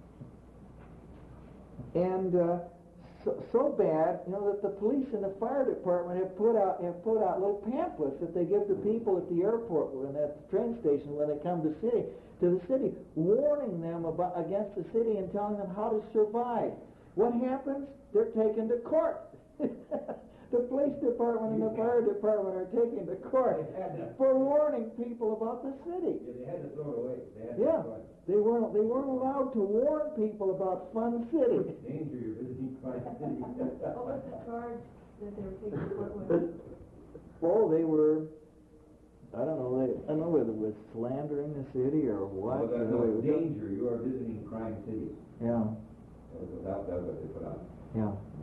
And uh, so, so bad, you know, that the police and the fire department have put out have put out little pamphlets that they give to people at the airport and at the train station when they come to city to the city, warning them about against the city and telling them how to survive. What happens? They're taken to court. The police department and the fire department are taken to court for warning people about the city. Yeah, they had to throw it away. They had to Yeah, throw it. they weren't they weren't allowed to warn people about Fun City. Danger, you're visiting Crime City. What was the charge that they were taken to court with? Oh, they were. I don't know. They, I don't know whether it was slandering the city or what. Oh, that, you know, no, it was- danger, you are visiting Crime City. Yeah, That was, that, that was what they put on. yeah.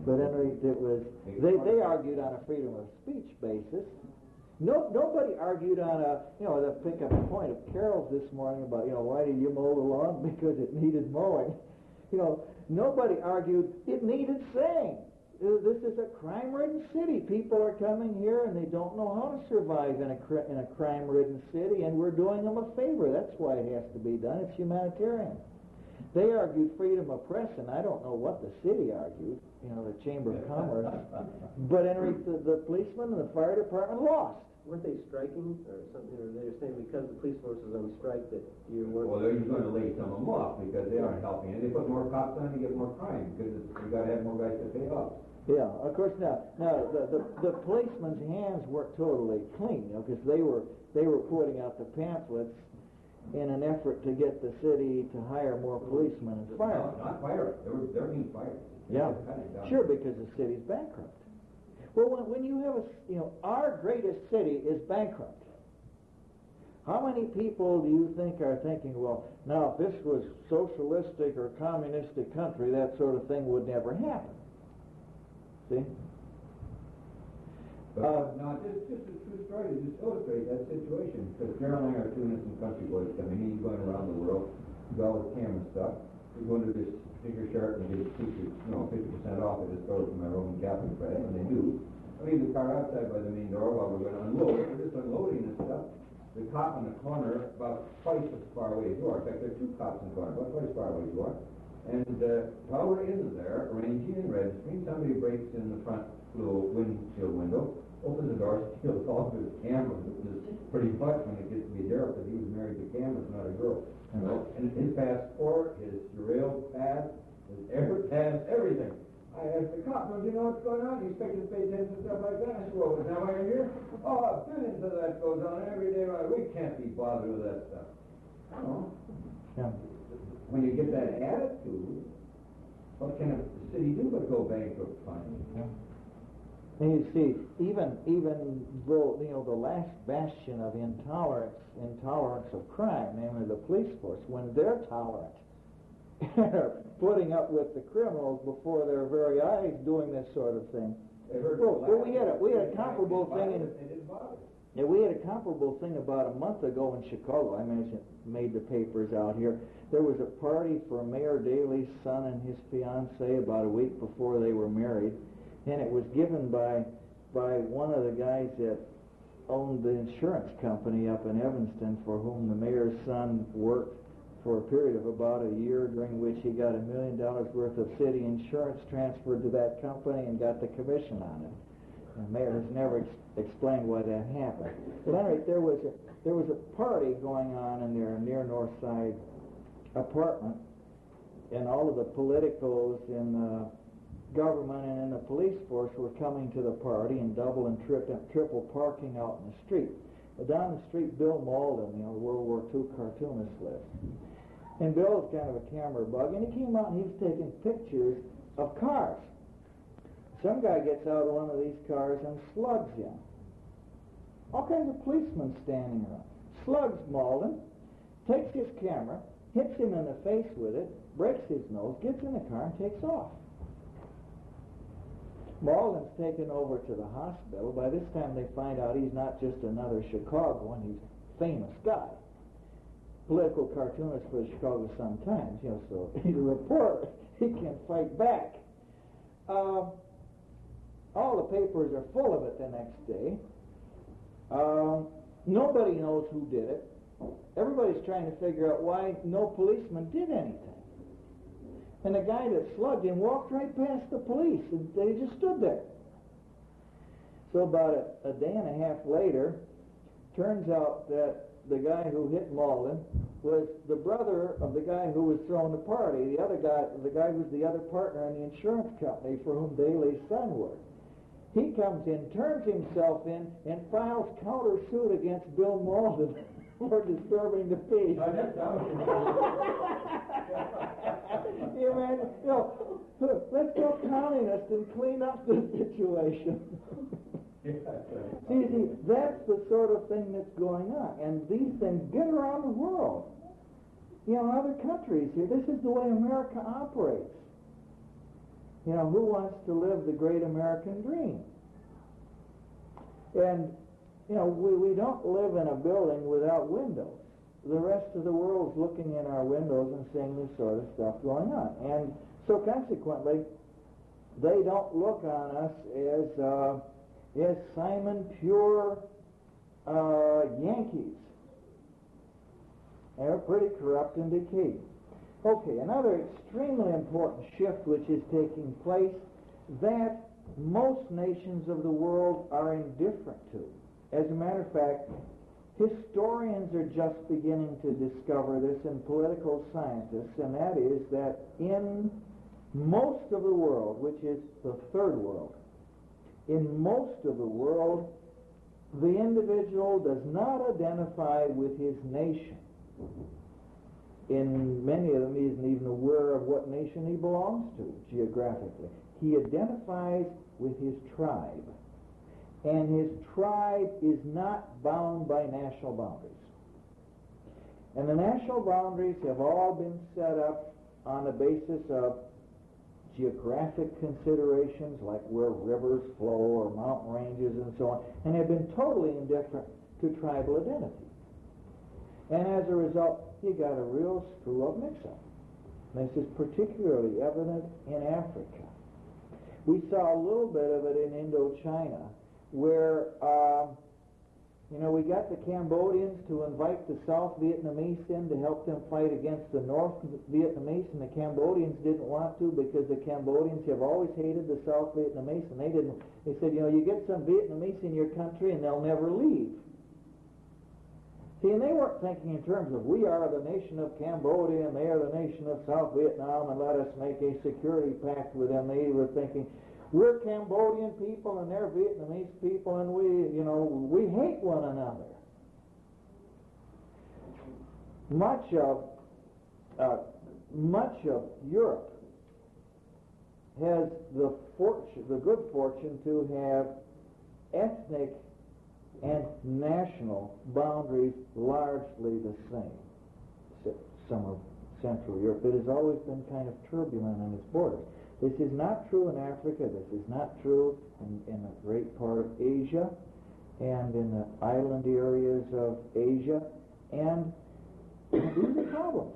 But anyway, it was, they, they argued on a freedom of speech basis. No, nobody argued on a, you know, the pick up the point of Carol's this morning about, you know, why did you mow the lawn? Because it needed mowing. You know, nobody argued it needed saying. This is a crime-ridden city. People are coming here and they don't know how to survive in a in a crime-ridden city, and we're doing them a favor. That's why it has to be done. It's humanitarian. They argued freedom of press, and I don't know what the city argued, you know, the Chamber of Commerce. But anyway, the, the policemen and the fire department lost. Weren't they striking or something? Or they were saying because the police force was on strike that you weren't... Well, they're just going to lay some of them off because they aren't helping. And they put more cops on to get more crime because you got to have more guys to pay off. Yeah, of course. Now, now the, the the policemen's hands weren't totally clean, you know, because they were they were putting out the pamphlets in an effort to get the city to hire more policemen and firemen. No, not fire. They were they're being fired. Yeah, sure, because the city's bankrupt. Well, when when you have a you know our greatest city is bankrupt. How many people do you think are thinking, well, now if this was socialistic or communistic country, that sort of thing would never happen? See? But, Uh, no, just, just a true story to just illustrate that situation. Because Carol and I are two innocent country boys coming. He's going around the world. He's all his camera stuff. He's going to this particular shirt and get his features, you know, fifty percent off at the store from my Roman Catholic friend, and they do. I leave the car outside by the main door while we're going to unload. We're just unloading this stuff. The cop on the corner, about twice as far away as you are. In fact, there are two cops in the corner, about twice as far away as you are. And uh, while we're in there, arranging and registering, somebody breaks in the front little windshield window, opens the door, steals all of his cameras. It's pretty much when it gets to be Daryl, because he was married to cameras, not a girl. You know? And his passport, his rail pass, his air pass, everything. I asked the cop, don't you know what's going on? You expect to pay attention to stuff like that? I said, well, is that why you're here? Oh, billions of that goes on every day. We can't be bothered with that stuff. Oh. yeah. When you get that attitude, what can a city do but go bankrupt finally? Yeah. And you see, even even though you know the last bastion of intolerance, intolerance of crime, namely the police force, when they're tolerant, putting up with the criminals before their very eyes, doing this sort of thing. Well, well, we had a we had a comparable thing in. Yeah, we had a comparable thing about a month ago in Chicago. I mentioned made the papers out here. There was a party for Mayor Daley's son and his fiancée about a week before they were married, and it was given by by one of the guys that owned the insurance company up in Evanston, for whom the mayor's son worked for a period of about a year, during which he got a million dollars worth of city insurance transferred to that company and got the commission on it. The mayor has never ex explained why that happened. But anyway, there was a there was a party going on in their near North Side apartment, and all of the politicos in the government and in the police force were coming to the party, and double and triple, triple parking out in the street. But down the street, Bill Malden, you know, World War Two cartoonist, lives. And Bill is kind of a camera bug, and he came out and he was taking pictures of cars. Some guy gets out of one of these cars and slugs him. All kinds of policemen standing around. Slugs Malden, takes his camera, hits him in the face with it, breaks his nose, gets in the car and takes off. Malden's taken over to the hospital. By this time they find out he's not just another Chicagoan, he's a famous guy. Political cartoonist for the Chicago Sun-Times, you know, so he's a reporter. He can fight back. Uh, all the papers are full of it the next day. Um, nobody knows who did it. Everybody's trying to figure out why no policeman did anything. And the guy that slugged him walked right past the police, and they just stood there. So about a, a day and a half later, turns out that the guy who hit Malden was the brother of the guy who was throwing the party. The other guy, the guy who was the other partner in the insurance company for whom Daley's son worked. He comes in, turns himself in, and files counter-suit against Bill Malden for disturbing the peace. You man, you know, let's go communist and clean up the situation. see, see, that's the sort of thing that's going on, and these things get around the world. You know, in other countries here, this is the way America operates. You know, who wants to live the great American dream? And, you know, we, we don't live in a building without windows. The rest of the world's looking in our windows and seeing this sort of stuff going on. And so consequently, they don't look on us as, uh, as Simon Pure uh, Yankees. They're pretty corrupt and decayed. Okay, another extremely important shift which is taking place that most nations of the world are indifferent to. As a matter of fact, historians are just beginning to discover this, and political scientists, and that is that in most of the world, which is the third world, in most of the world, the individual does not identify with his nation. In many of them, he isn't even aware of what nation he belongs to geographically. He identifies with his tribe. And his tribe is not bound by national boundaries. And the national boundaries have all been set up on the basis of geographic considerations, like where rivers flow or mountain ranges and so on, and have been totally indifferent to tribal identity. And as a result, you got a real screw-up mix-up. This is particularly evident in Africa. We saw a little bit of it in Indochina, where, uh, you know, we got the Cambodians to invite the South Vietnamese in to help them fight against the North Vietnamese, and the Cambodians didn't want to because the Cambodians have always hated the South Vietnamese, and they didn't. They said, you know, you get some Vietnamese in your country and they'll never leave. See, and they weren't thinking in terms of we are the nation of Cambodia and they are the nation of South Vietnam and let us make a security pact with them. They were thinking, we're Cambodian people and they're Vietnamese people and we, you know, we hate one another. Much of, uh, much of Europe has the fortune, the good fortune to have ethnic and national boundaries largely the same. Some of Central Europe, it has always been kind of turbulent in its borders. This is not true in Africa. This is not true in, in a great part of Asia and in the island areas of Asia. And these are problems.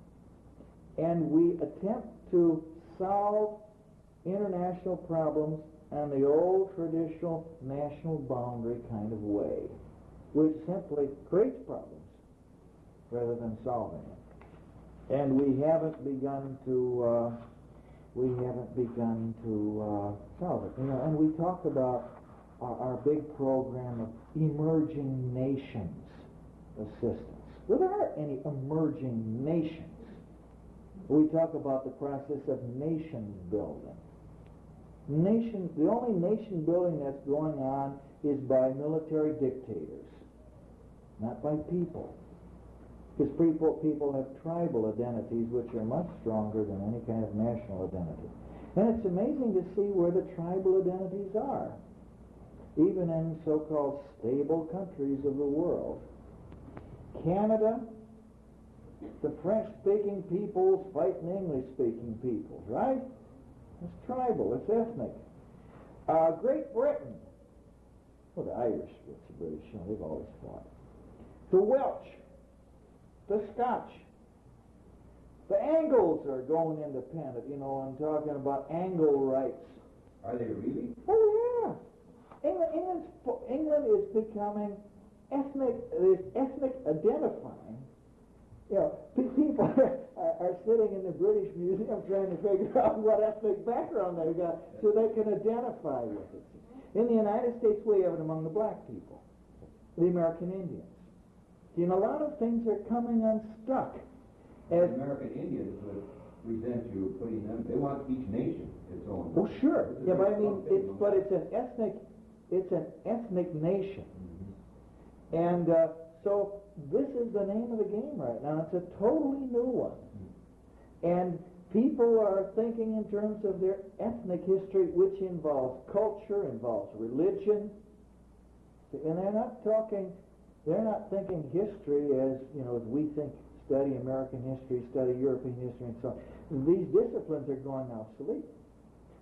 And we attempt to solve international problems on the old traditional national boundary kind of way, which simply creates problems rather than solving them. And we haven't begun to uh, we haven't begun to uh, solve it. You know, and we talk about our, our big program of emerging nations assistance. Well, there aren't any emerging nations. We talk about the process of nation building. Nation, the only nation building that's going on is by military dictators, not by people. Because people, people have tribal identities which are much stronger than any kind of national identity. And it's amazing to see where the tribal identities are, even in so-called stable countries of the world. Canada, the French-speaking peoples fighting English-speaking peoples, right? It's tribal, it's ethnic. Uh, Great Britain, well, the Irish, it's the British, you know, they've always fought. The Welsh, the Scotch, the Angles are going independent, you know, I'm talking about Angle rights. Are they really? Oh, yeah. England, England's, England is becoming ethnic, is ethnic identifying. You know, people are, are sitting in the British Museum trying to figure out what ethnic background they've got so they can identify with it. In the United States, we have it among the black people, the American Indians. You know, a lot of things are coming unstuck. As the American Indians would resent you putting them, they want each nation its own. Oh, sure. Yeah, but I mean, it's, but it's an ethnic, it's an ethnic nation. Mm-hmm. And uh, so this is the name of the game right now. It's a totally new one. And people are thinking in terms of their ethnic history, which involves culture, involves religion. And they're not talking, they're not thinking history as, you know, as we think, study American history, study European history, and so on. These disciplines are going obsolete.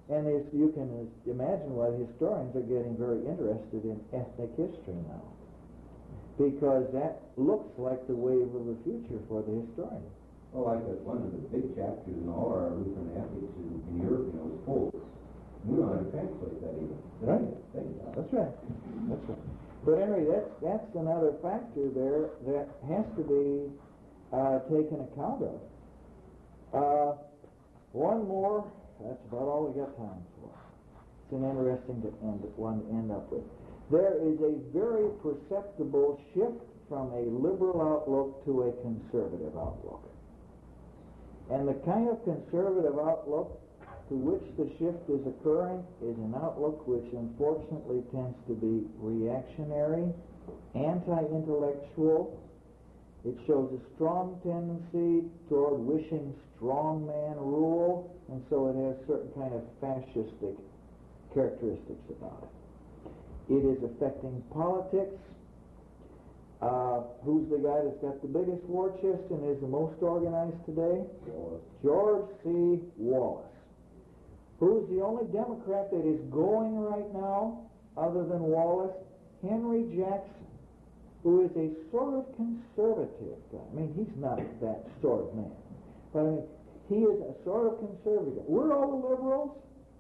And there's, you can imagine why historians are getting very interested in ethnic history now, because that looks like the wave of the future for the historian. Well, like that one of the big chapters in all our Lutheran ethics in, in Europe, you know, is Poles. We don't know how to translate that even. Right. Thank God. That's right. That's right. But anyway, that's that's another factor there that has to be uh, taken account of. Uh, one more. That's about all we got time for. It's an interesting to end, one to end up with. There is a very perceptible shift from a liberal outlook to a conservative outlook. And the kind of conservative outlook to which the shift is occurring is an outlook which unfortunately tends to be reactionary, anti-intellectual. It shows a strong tendency toward wishing strongman rule, and so it has certain kind of fascistic characteristics about it. It is affecting politics. Uh, who's the guy that's got the biggest war chest and is the most organized today? Wallace. George C. Wallace. Who's the only Democrat that is going right now, other than Wallace? Henry Jackson, who is a sort of conservative guy. I mean, he's not that sort of man. But I mean, he is a sort of conservative. We're all the liberals.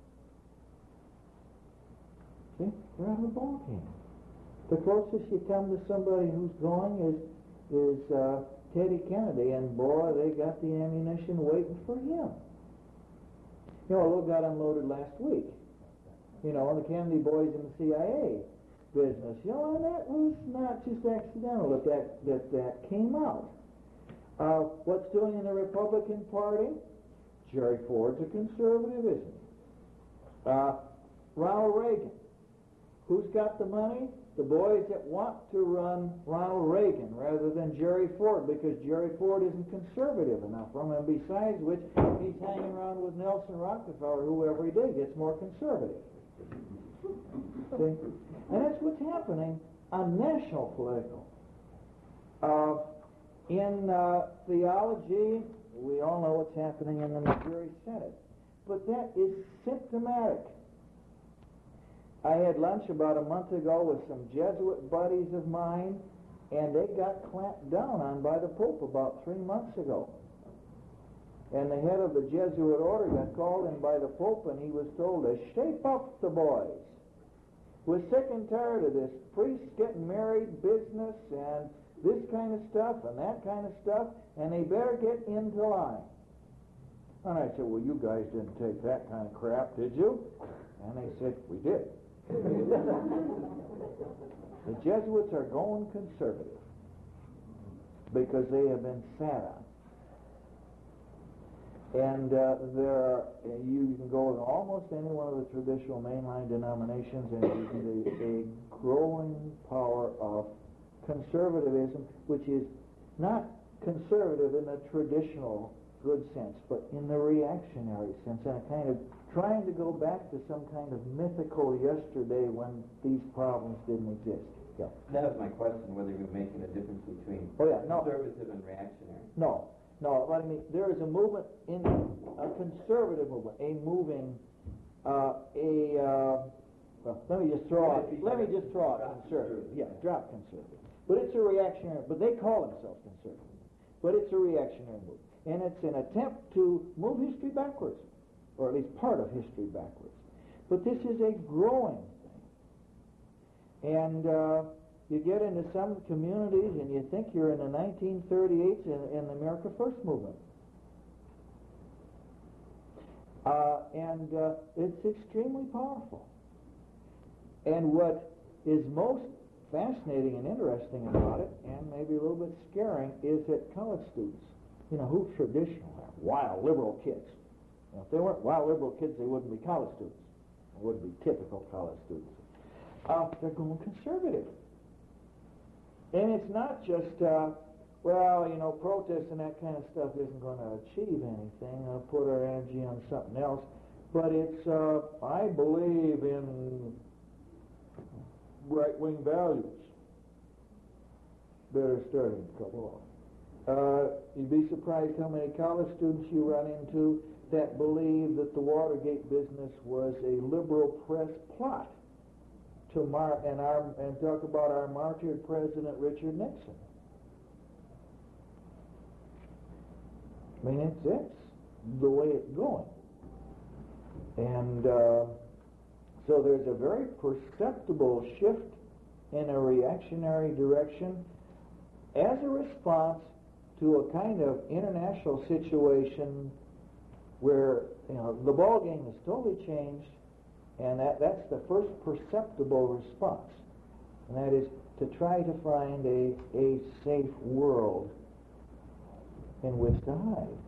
See, they're out of the ball game. The closest you come to somebody who's going is is uh, Teddy Kennedy, and boy, they got the ammunition waiting for him. You know, a little got unloaded last week. You know, the Kennedy boys in the C I A business. You know, and that was not just accidental that that, that, that came out. Uh, what's doing in the Republican Party? Jerry Ford's a conservative, isn't he? Uh, Ronald Reagan. Who's got the money? The boys that want to run Ronald Reagan rather than Jerry Ford, because Jerry Ford isn't conservative enough for him, and besides which, he's hanging around with Nelson Rockefeller, who every day gets more conservative. See? And that's what's happening on national political. Uh, in uh, theology, we all know what's happening in the Missouri Senate, but that is symptomatic. I had lunch about a month ago with some Jesuit buddies of mine, and they got clamped down on by the Pope about three months ago. And the head of the Jesuit order got called in by the Pope, and he was told to shape up the boys. We're sick and tired of this priests getting married business and this kind of stuff and that kind of stuff, and they better get into line. And I said, well, you guys didn't take that kind of crap, did you? And they said, we did. The Jesuits are going conservative because they have been sat on. And uh, there are, you can go in almost any one of the traditional mainline denominations, and you can see a growing power of conservatism, which is not conservative in the traditional good sense, but in the reactionary sense, and a kind of trying to go back to some kind of mythical yesterday when these problems didn't exist. Yeah. That was my question, whether you're making a difference between Oh, yeah, no. conservative and reactionary. No, no. What I mean, there is a movement in a conservative movement, a moving, uh, a. Uh, well, let me just throw out. Let me just throw out conservative. Yeah, drop conservative. But it's a reactionary. But they call themselves conservative. But it's a reactionary movement, and it's an attempt to move history backwards, or at least part of history backwards. But this is a growing thing. And uh, you get into some communities and you think you're in the nineteen thirty-eights in, in the America First movement. Uh, and uh, it's extremely powerful. And what is most fascinating and interesting about it, and maybe a little bit scaring, is that college students, you know, who traditional are wild liberal kids. Now, if they weren't wild liberal kids, they wouldn't be college students. They wouldn't be typical college students. Uh, they're going conservative. And it's not just, uh, well, you know, protest and that kind of stuff isn't going to achieve anything. Uh, put our energy on something else. But it's, uh, I believe in right-wing values that are starting to come along. Uh, you'd be surprised how many college students you run into that believed that the Watergate business was a liberal press plot to mar and our and talk about our martyred President Richard Nixon. I mean, it's, it's the way it's going. And uh, so there's a very perceptible shift in a reactionary direction as a response to a kind of international situation where, you know, the ball game has totally changed, and that, that's the first perceptible response. And that is to try to find a, a safe world in which to hide.